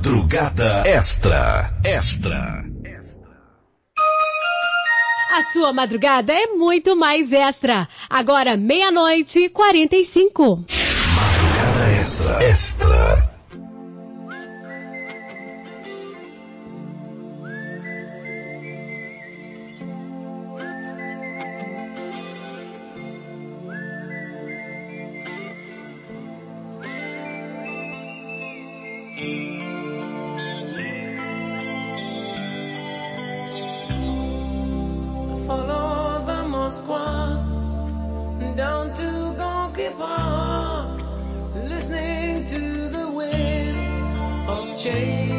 Madrugada Extra. A sua madrugada é muito mais extra. Agora 00:45. Madrugada Extra. Down to Gonky Park, listening to the wind of change.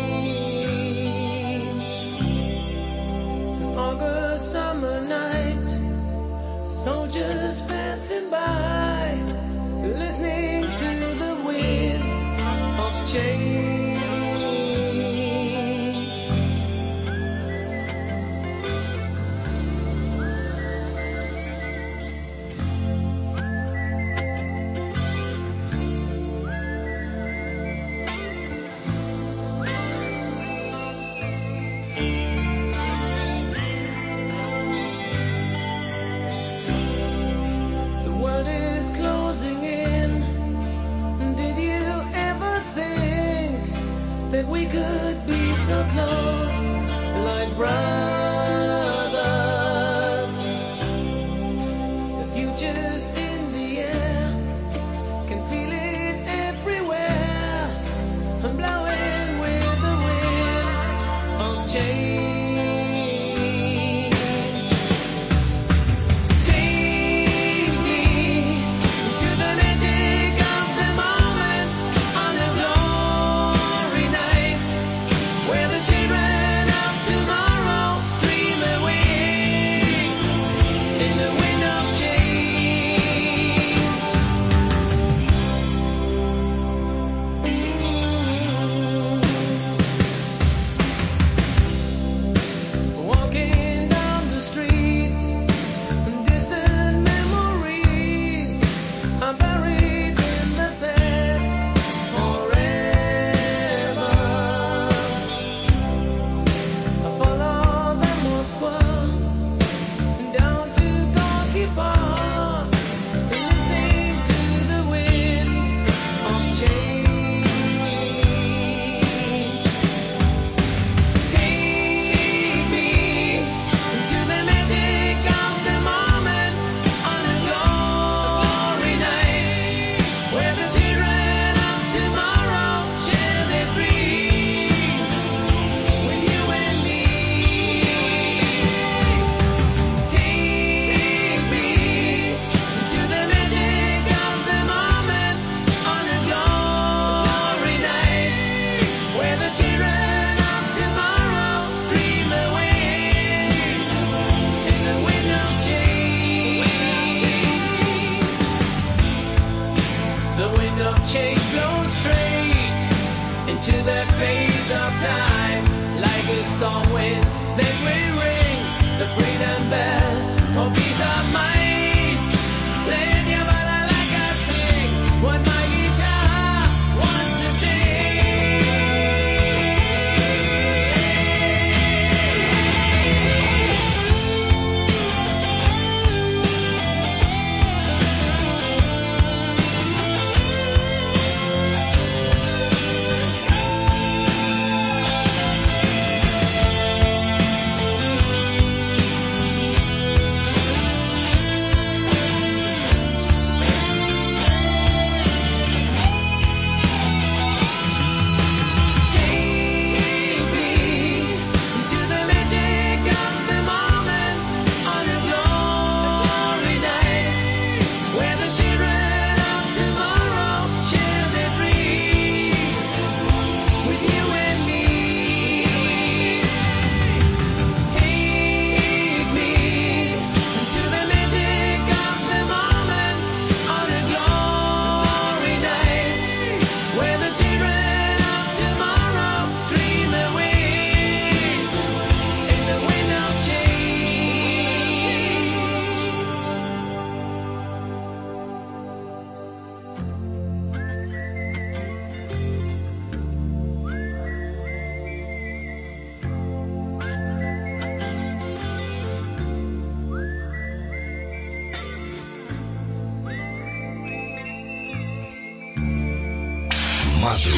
An August summer night, soldiers passing by, listening to the wind of change.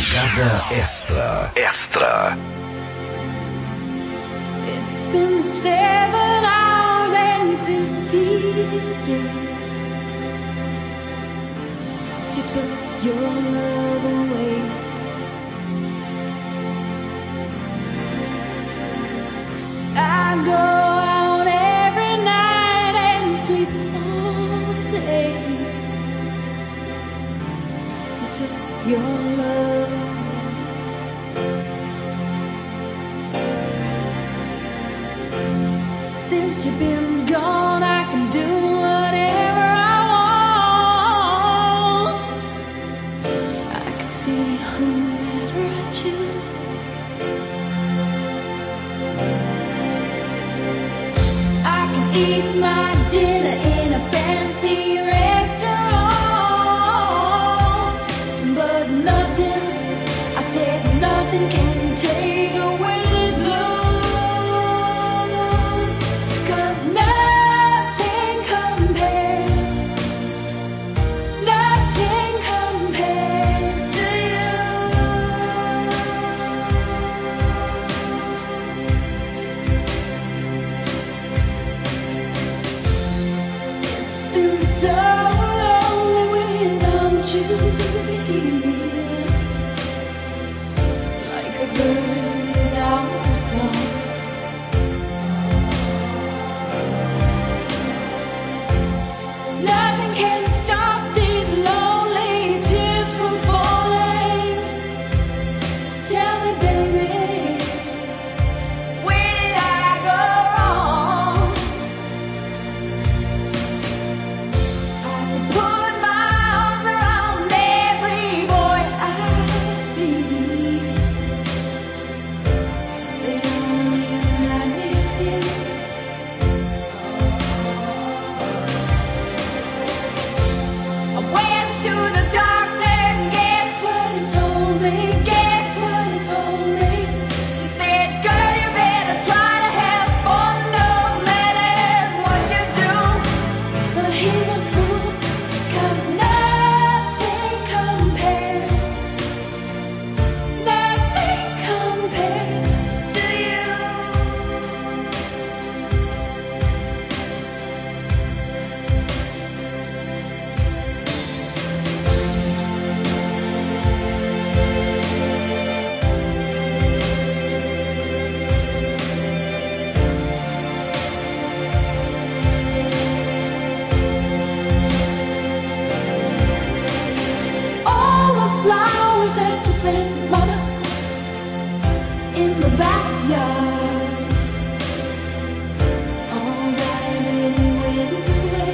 Madrugada Extra. Extra. It's been 7 hours and 50 days since you took your love away. I go out every night and sleep all day since you took your love away. Since you've been gone, I can do whatever I want. I can see whomever I choose. I can eat my dinner in a fancy restaurant, but nothing, I said nothing can take away this blues, 'cause nothing compares to you. It's been so long without you here, like a bird without a song. Nothing can stop these lonely tears from falling. Tell me, baby, where did I go wrong? I put my arms around every boy I see. They only remind me of you. I went to the doctor and guess what he told me? Guess what he told me? He said, girl, you better try to have fun no matter what you do. But he's a fool, 'cause nothing compares to you. All the flowers that you planted, mama, in the backyard, all died in the wind away.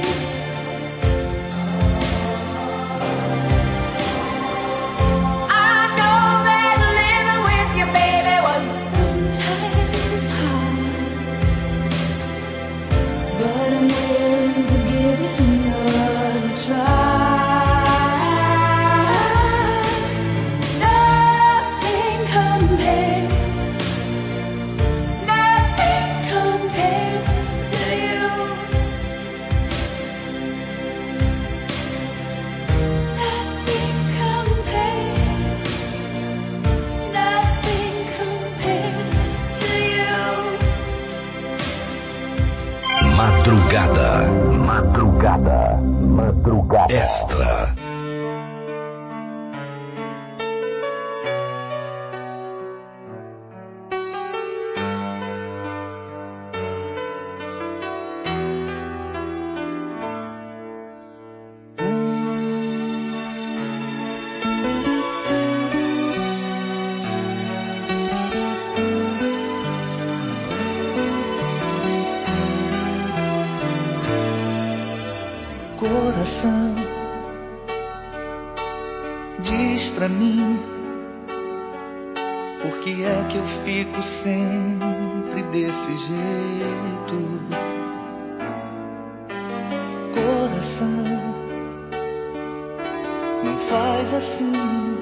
I know that living with your baby was sometimes hard, but I'm willing to give it another try. Nothing compares to you. Nothing compares to you. Madrugada. Extra. Coração, diz pra mim, por que é que eu fico sempre desse jeito? Coração, não faz assim.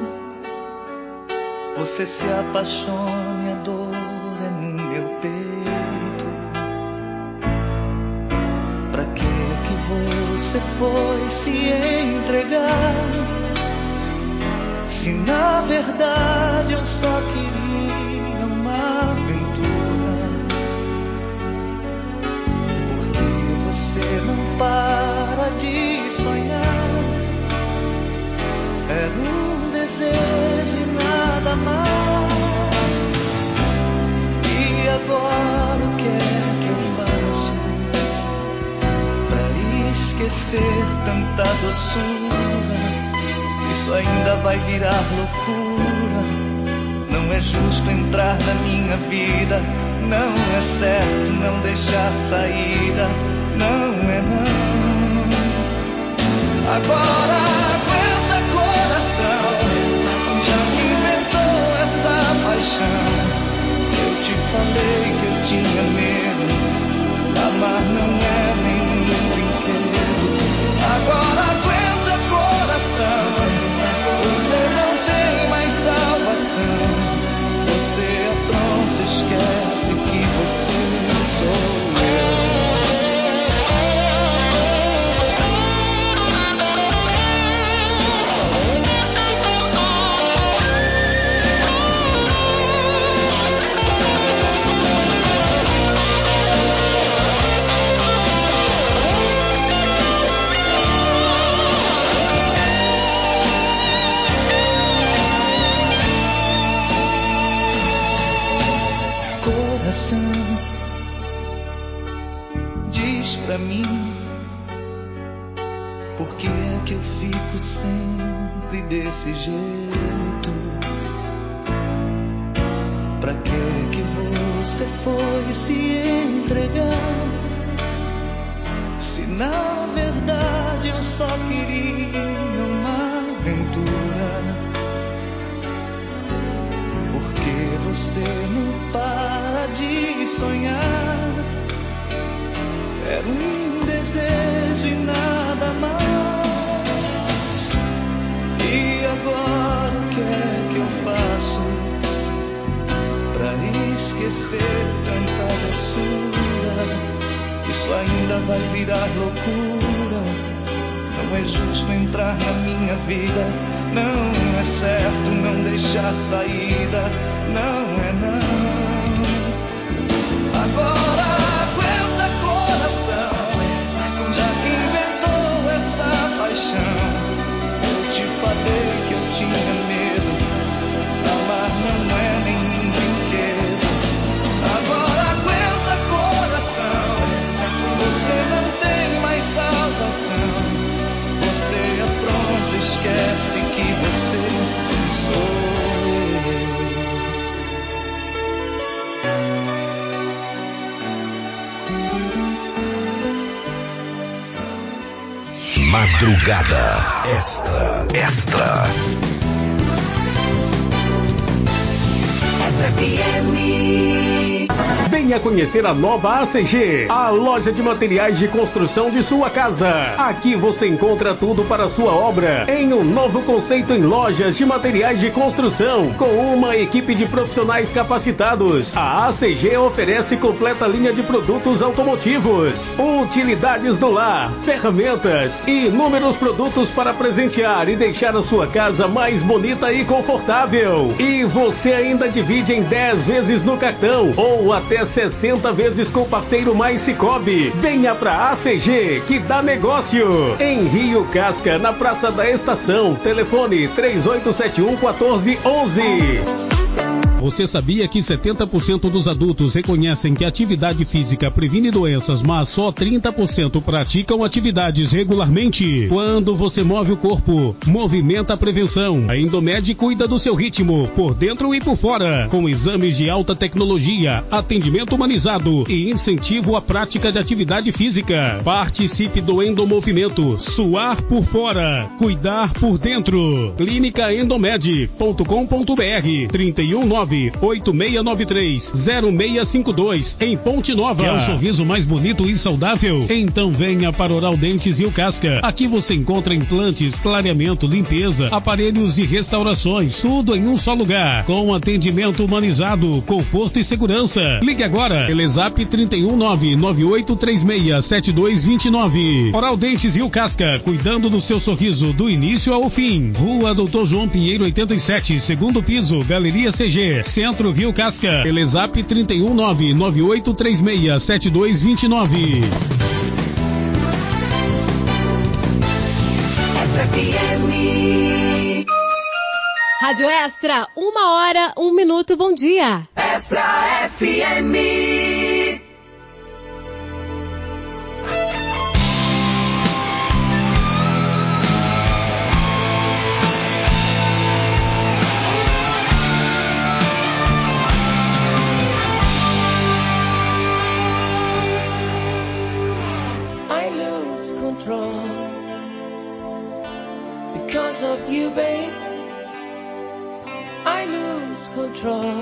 Você se apaixona e a dor é no meu peito. Pra que você foi se entregar, se na verdade eu só queria uma aventura, porque você não para de sonhar. Era um desejo e nada mais. E agora o que é que eu faço pra esquecer tanta doçura? Isso ainda vai virar loucura. Não é justo entrar na minha vida, não é certo não deixar saída, não é não. Agora aguenta coração, já me inventou essa paixão. Eu te falei que eu tinha medo, amar não é nenhum brinquedo. Agora aguenta coração, você não tem mais salvação. Você é pronto, esquece que você sou eu. Diz pra mim, por que é que eu fico sempre desse jeito? Pra que você foi se entregar? Se na verdade eu só queria uma aventura, porque você não para de sonhar. Era um desejo e nada mais. E agora o que é que eu faço pra esquecer tanta doçura? Isso ainda vai virar loucura. Não é justo entrar na minha vida, não é certo não deixar saída, não é não. Agora aguenta coração, já que inventou essa paixão. Eu te falei que eu tinha medo, amar não é nenhum brinquedo. Agora aguenta coração, você não tem mais salvação. Você é pronto, esquece que você sou eu. Madrugada Extra. Venha conhecer a nova ACG, a loja de materiais de construção de sua casa. Aqui você encontra tudo para a sua obra, em um novo conceito em lojas de materiais de construção, com uma equipe de profissionais capacitados. A ACG oferece completa linha de produtos automotivos, utilidades do lar, ferramentas e inúmeros produtos para presentear e deixar a sua casa mais bonita e confortável. E você ainda divide em 10 vezes no cartão ou até 60 vezes com o parceiro Mais Cicobi. Venha pra ACG que dá negócio. Em Rio Casca, na Praça da Estação. Telefone 3871-1411. Você sabia que 70% dos adultos reconhecem que a atividade física previne doenças, mas só 30% praticam atividades regularmente? Quando você move o corpo, movimenta a prevenção. A Endomed cuida do seu ritmo, por dentro e por fora, com exames de alta tecnologia, atendimento humanizado e incentivo à prática de atividade física. Participe do Endomovimento. Suar por fora, cuidar por dentro. Clínica Endomed.com.br 319 986930652 em Ponte Nova. Quer um sorriso mais bonito e saudável? Então venha para Oral Dentes Rio Casca. Aqui você encontra implantes, clareamento, limpeza, aparelhos e restaurações, tudo em um só lugar, com atendimento humanizado, conforto e segurança. Ligue agora, Telezap 31998367229. Oral Dentes Rio Casca, cuidando do seu sorriso do início ao fim. Rua Doutor João Pinheiro 87, segundo piso, Galeria CG, Centro Rio Casca. Telezap 31998367229. Rádio Extra, 1h01, bom dia. Extra FM. I lose control because of you, babe. I lose control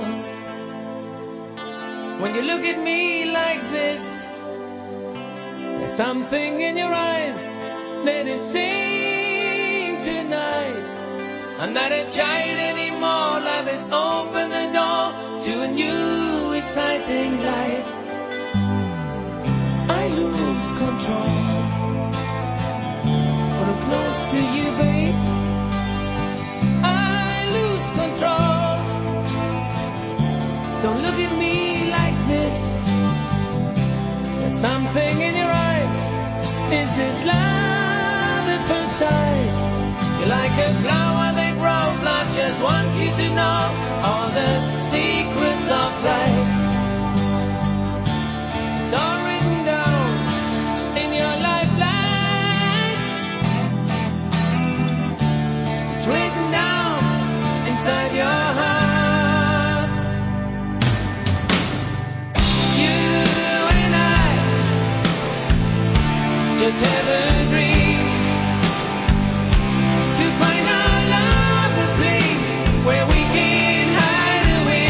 when you look at me like this. There's something in your eyes that is saying tonight, I'm not a child anymore. Life has opened the door to a new exciting life. I lose control when I'm close to you, babe. Control. Don't look at me like this. There's something in your eyes. Is this love at first sight? You're like a flower that grows. Life just wants you to know all the secrets of life. It's all written down in your lifeline. It's written down inside your heart. You and I just have a dream to find our love, a place where we can hide away.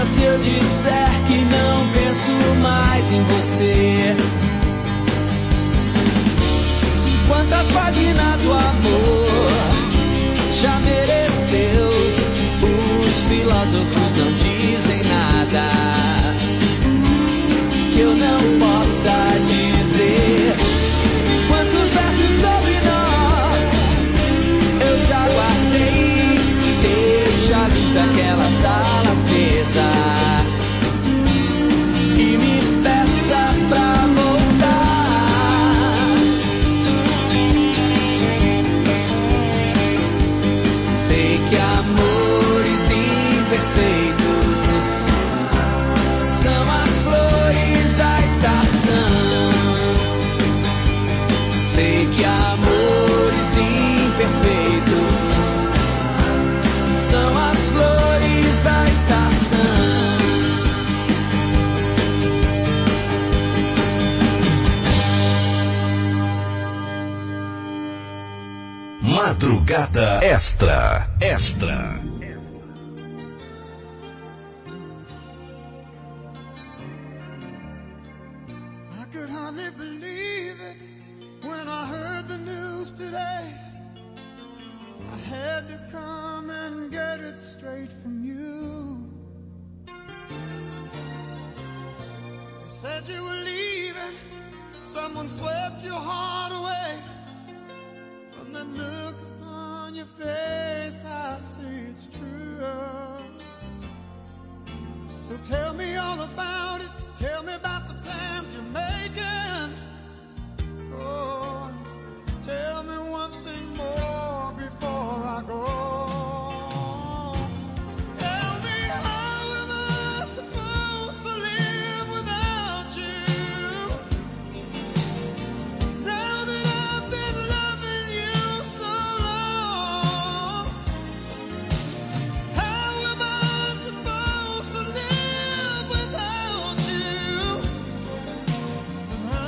Veja se eu disser que não penso mais em você. Quantas páginas o amor já mereceu? Os filósofos não dizem nada que eu não possa dizer. Quantos versos sobre nós eu já guardei? Deixa a luz daquela sala acesa e me peça pra voltar. Sei que amores imperfeitos são as flores da estação. Sei que amores imperfeitos são as flores da estação. Madrugada Extra. I could hardly believe it when I heard the news today. I had to come and get it straight from you. You said you were leaving, someone swept your heart away. From that look on your face, I see it's true. So tell me all about it. Tell me about the plans you're making. Oh, tell me one thing more before I go. Tell me, how am I supposed to live without you? Now that I've been loving you so long, how am I supposed to live without you?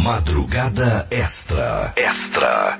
Madrugada Extra. Extra.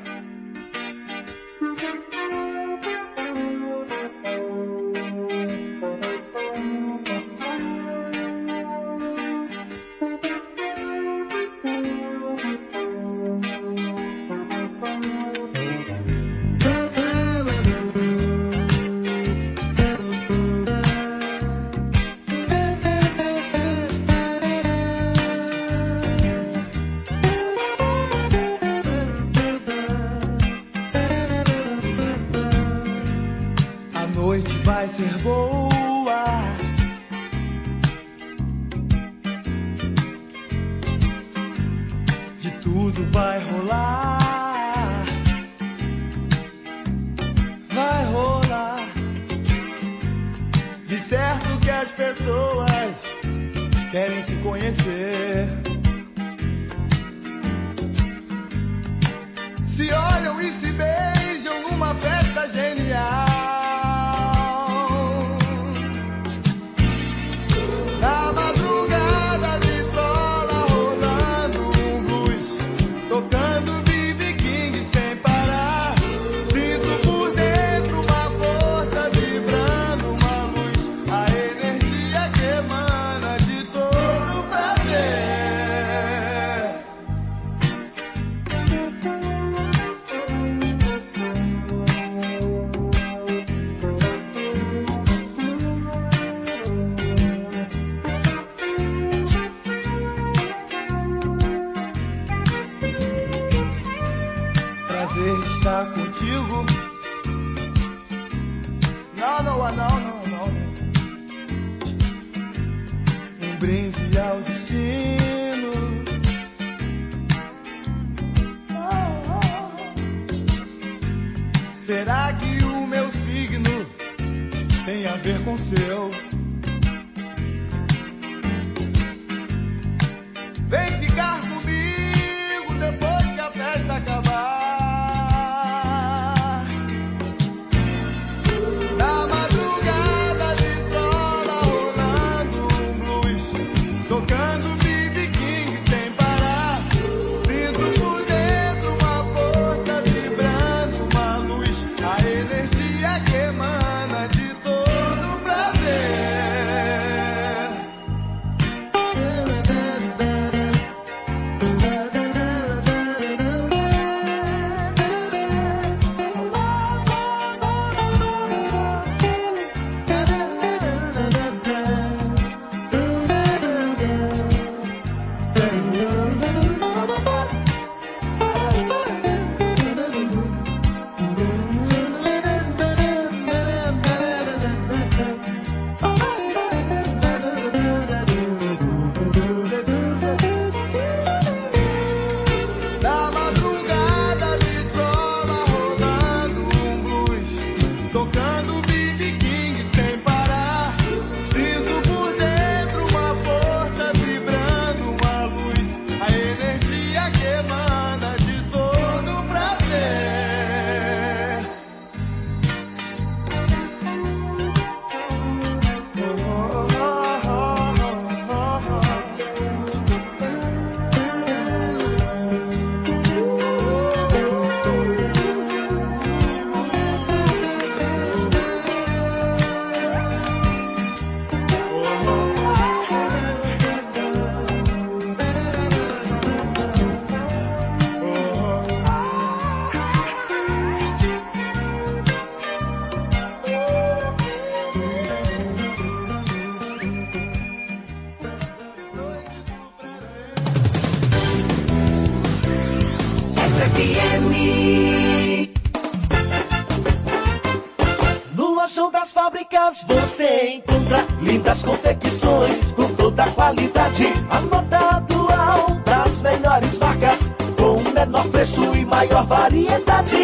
No Lojão das Fábricas você encontra lindas confecções com toda a qualidade. A moda atual das melhores marcas com o menor preço e maior variedade.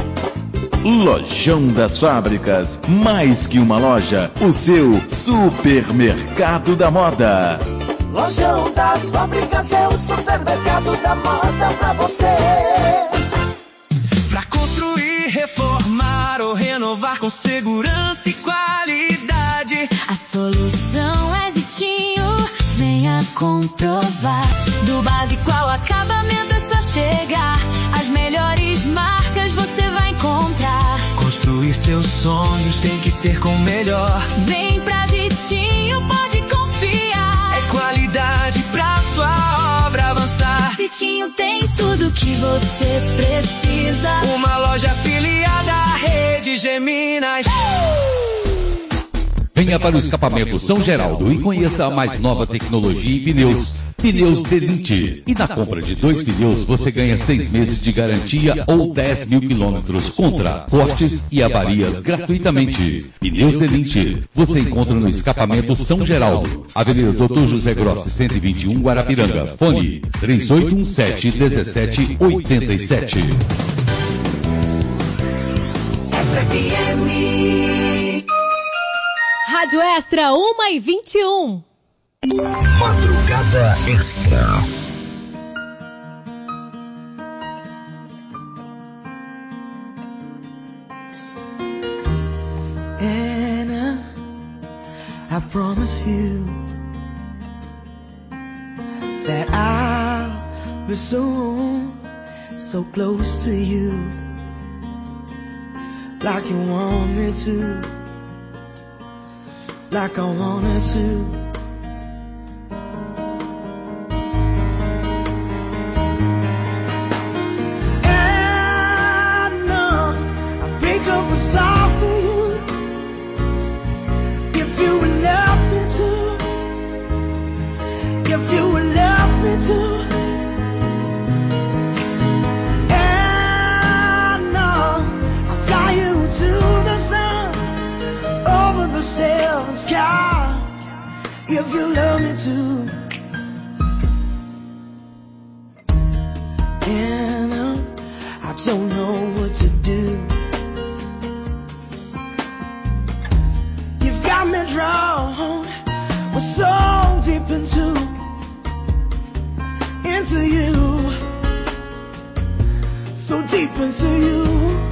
Lojão das Fábricas, mais que uma loja, o seu supermercado da moda. Lojão das Fábricas é o supermercado da moda pra você. Pra construir, reformar ou renovar com segurança e qualidade, a solução é Zitinho. Venha comprovar. Do básico ao acabamento é só chegar. As melhores marcas você vai encontrar. Construir seus sonhos tem que ser com o melhor. Vem pra Vitinho, pode confiar. É qualidade pra sua obra avançar. Vitinho tem tudo que você precisa. Uma loja afiliada à rede Geminas. Venha para o escapamento São Geraldo e conheça a mais nova tecnologia em pneus. Pneus Delinte. E na compra de 2 pneus você ganha 6 meses de garantia ou 10 mil quilômetros contra cortes e avarias gratuitamente. Pneus Delinte. Você encontra no escapamento São Geraldo. Avenida Dr. José Grossi, 121, Guarapiranga. Fone 3817-1787. Rádio Extra 1h21. Madrugada Extra. Anna, I promise you that I'll be soon so close to you, like you want me to, like I wanted to. If you love me too, and I don't know what to do. You've got me drawn, we're so deep into you, so deep into you.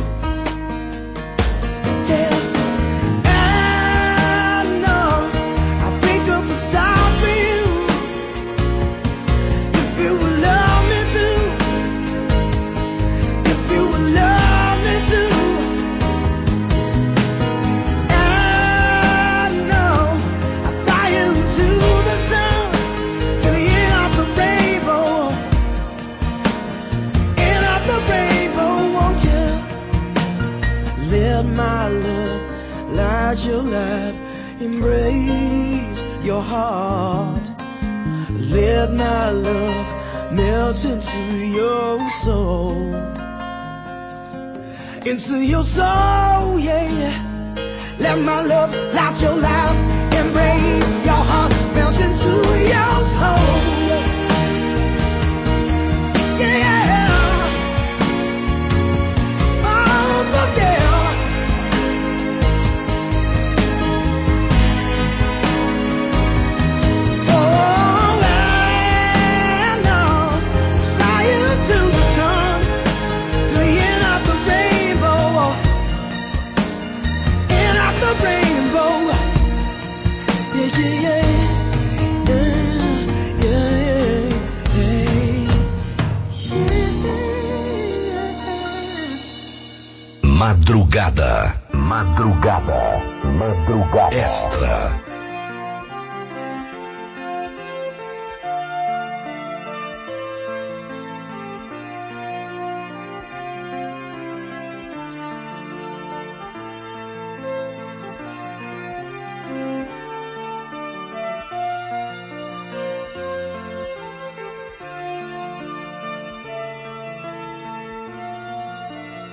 Your life embrace your heart. Let my love melt into your soul, into your soul, yeah. Let my love light your life, embrace your heart, melt into your soul. Madrugada. Madrugada. Madrugada Extra.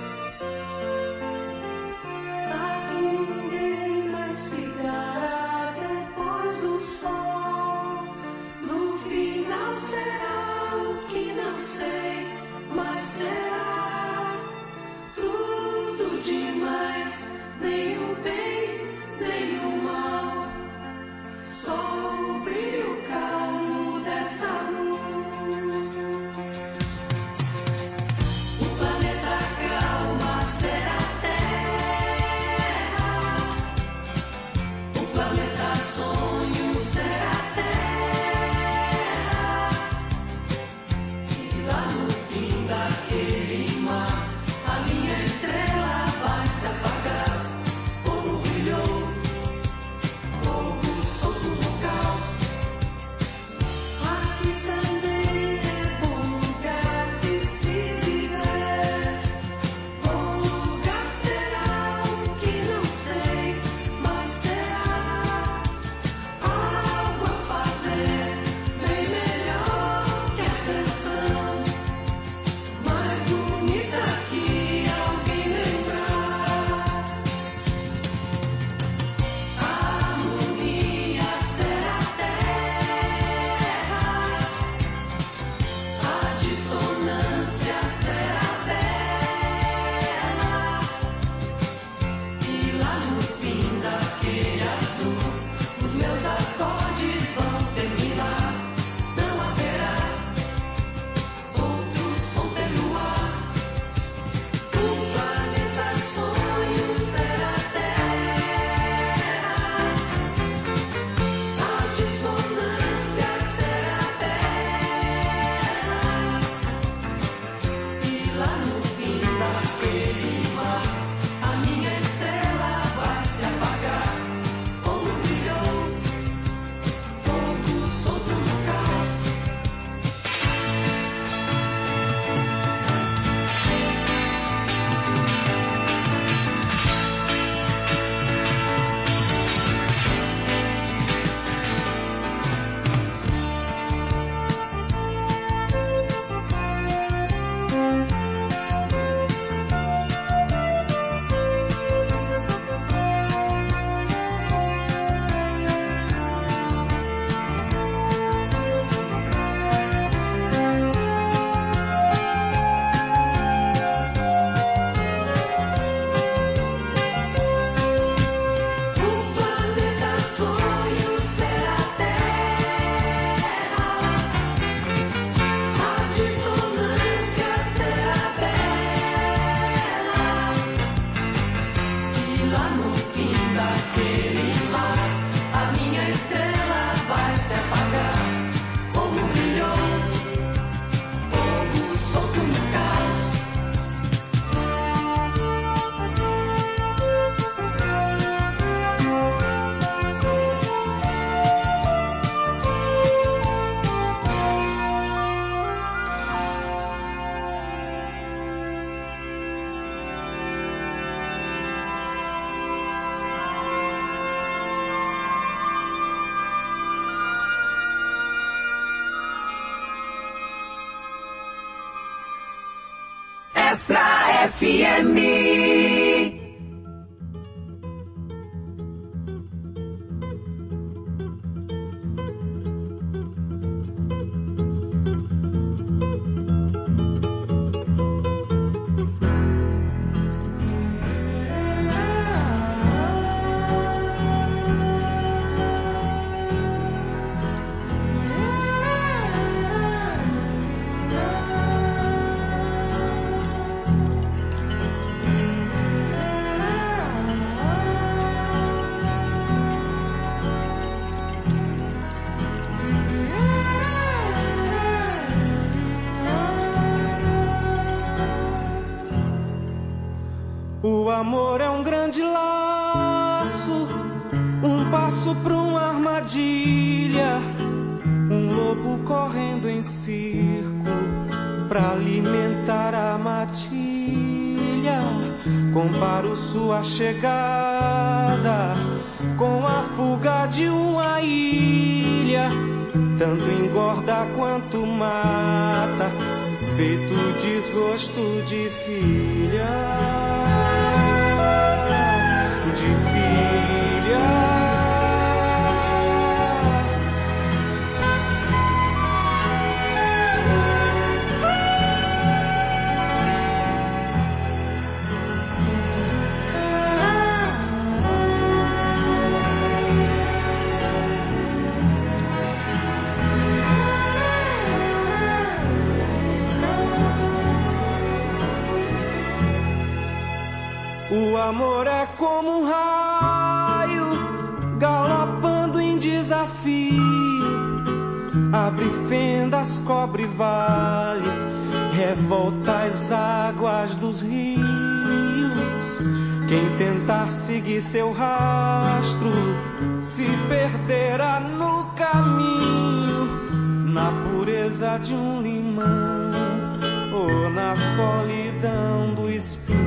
Speak out. Extra FM. O amor é um grande laço, um passo para uma armadilha, um lobo correndo em círculo para alimentar a matilha. Comparo sua chegada com a fuga de uma ilha, tanto engorda quanto mata, feito desgosto de filha. O amor é como um raio galopando em desafio, abre fendas, cobre vales, revolta as águas dos rios. Quem tentar seguir seu rastro se perderá no caminho, na pureza de um limão ou na solidão do espinho.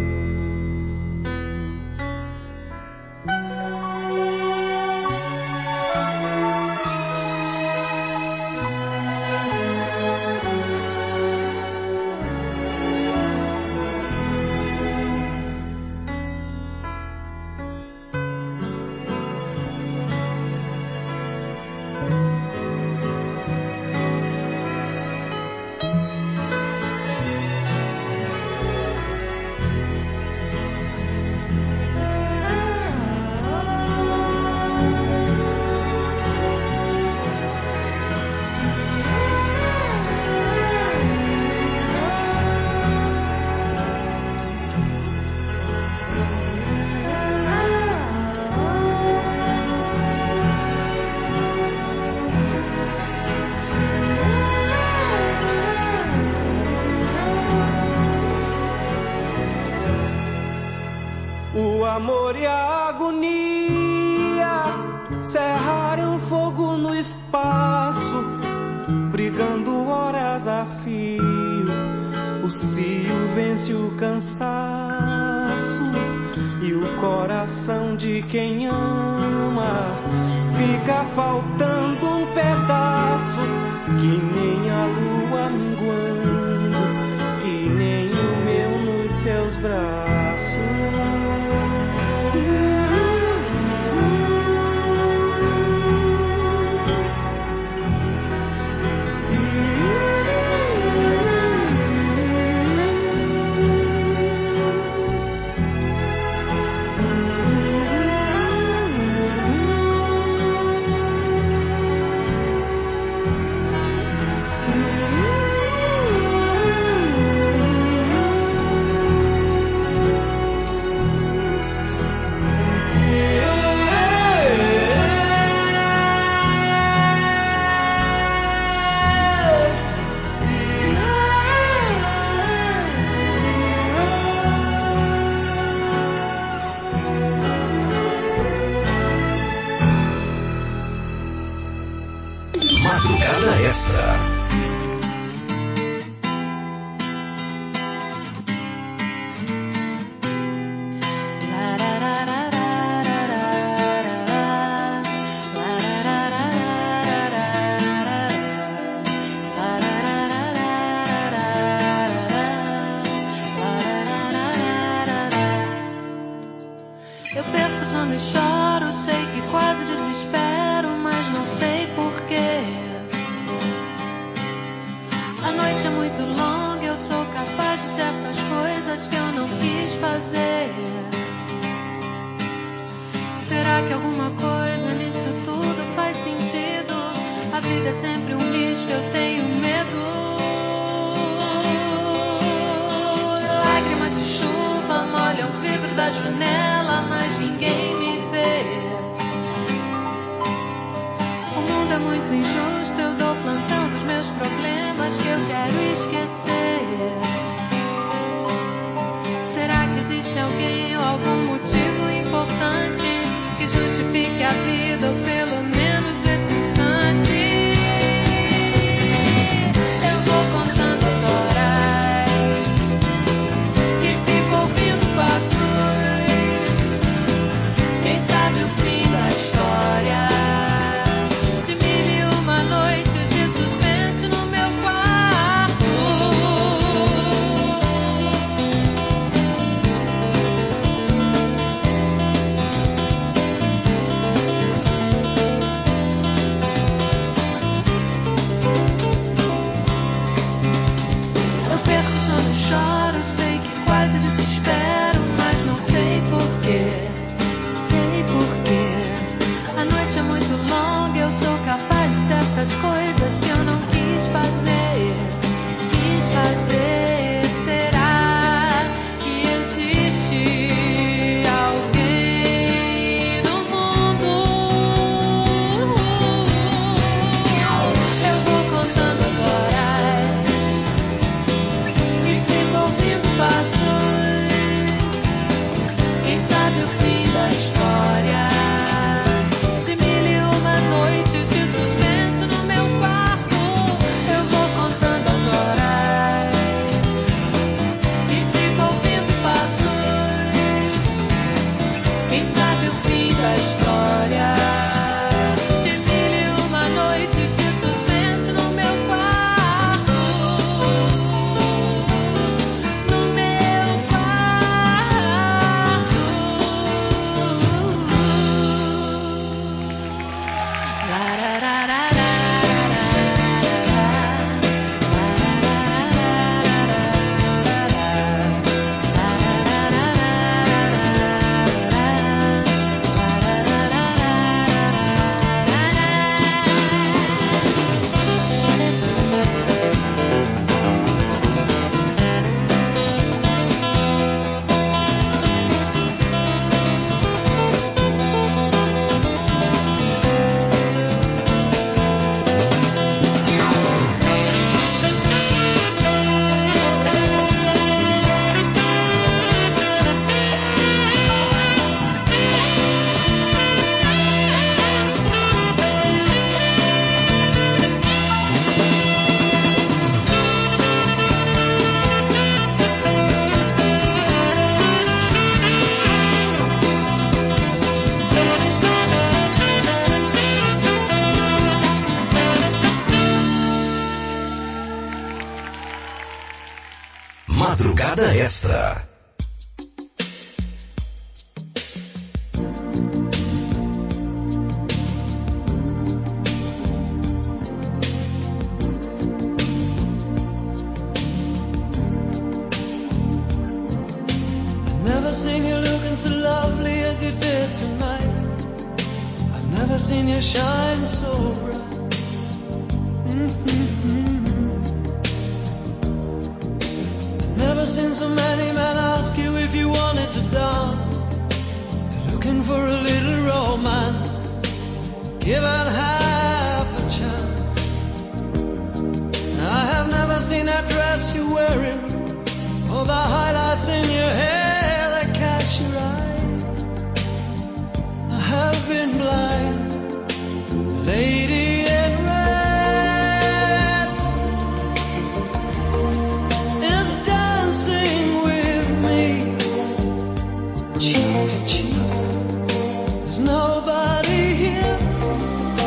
O amor e a agonia cerraram fogo no espaço, brigando horas a fio. O cio vence o cansaço e o coração de quem ama fica faltando um pedaço, que nem a lua minguando, que nem o meu nos seus braços. A noite é muito longa, eu sou capaz de certas coisas que eu não quis fazer. Será que alguma coisa nisso tudo faz sentido? A vida é sempre um risco, eu tenho medo. Lágrimas de chuva molham o vidro da janela, mas ninguém me vê. O mundo é muito injusto, eu dou plantão dos meus problemas que eu quero esquecer. Será que existe alguém ou algum motivo importante que justifique a vida, ou pelo menos esse instante? Eu vou contando as horas e fico ouvindo passos. Quem sabe o fim da história de 1001 noites de suspense no meu quarto. Eu perco o sono e choro, sei que quase desespero, mas não sei porquê. Sei porquê. A noite é muito longa, eu sou capaz de certas coisas que eu não quis fazer. Quis fazer. Será que existe alguém no mundo? Eu vou contando as horas e fico ouvindo passos. Quem sabe o fim da história de 1001 noites de suspense no meu quarto. Eu vou contando as horas e fico ouvindo passos. Quem sabe o fim da história de 1001 noites de suspense no meu quarto. No meu quarto. Madrugada Extra. Never seen you looking so lovely as you did tonight. I've never seen you shine so bright. Never seen so many men ask you if you wanted to dance. Looking for a little romance, give it half a chance. I have never seen that dress you're wearing, or the highlights in your hair that catch your eye. I have been blind, lady in red is dancing with me, cheek to cheek. There's nobody here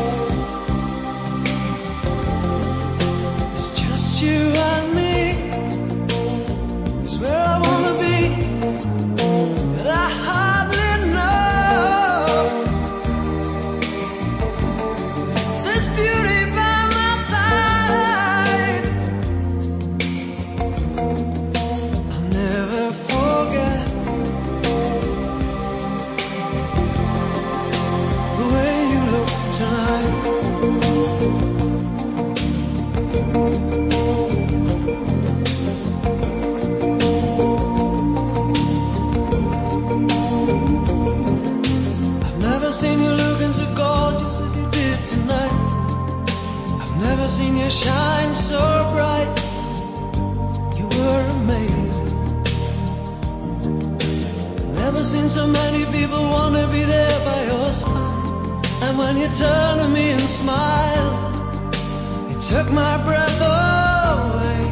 took my breath away.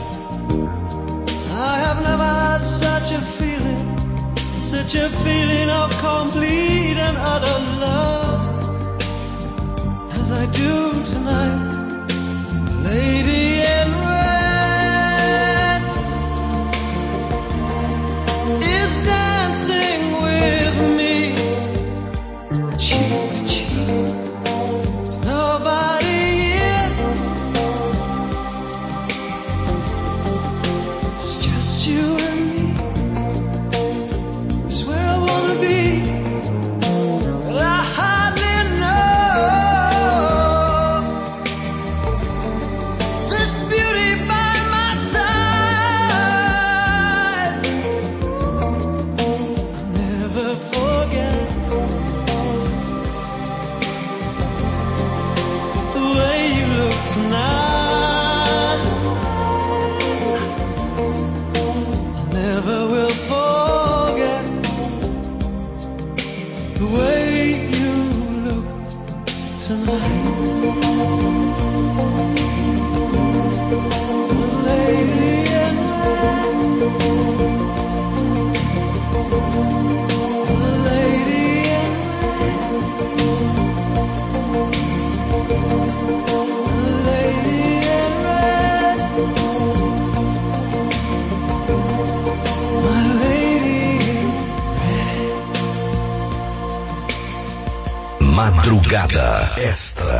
I have never had such a feeling of complete and utter love as I do tonight. Lady in red is dancing with me, cheek to cheek. There's nobody here, it's just you and me. It's where I wanna be. Well, I hardly know this beauty by my side. I'll never forget the way you look tonight. I never will forget the way you look tonight. Lady in red, lady in red, lady in red, my lady in Madrugada Extra.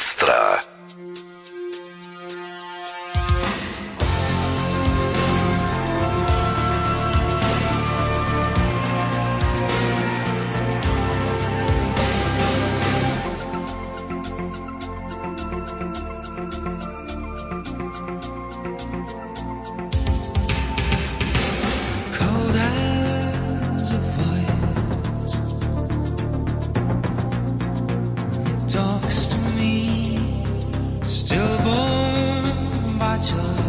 cold as a voice talks to me, stillborn by July.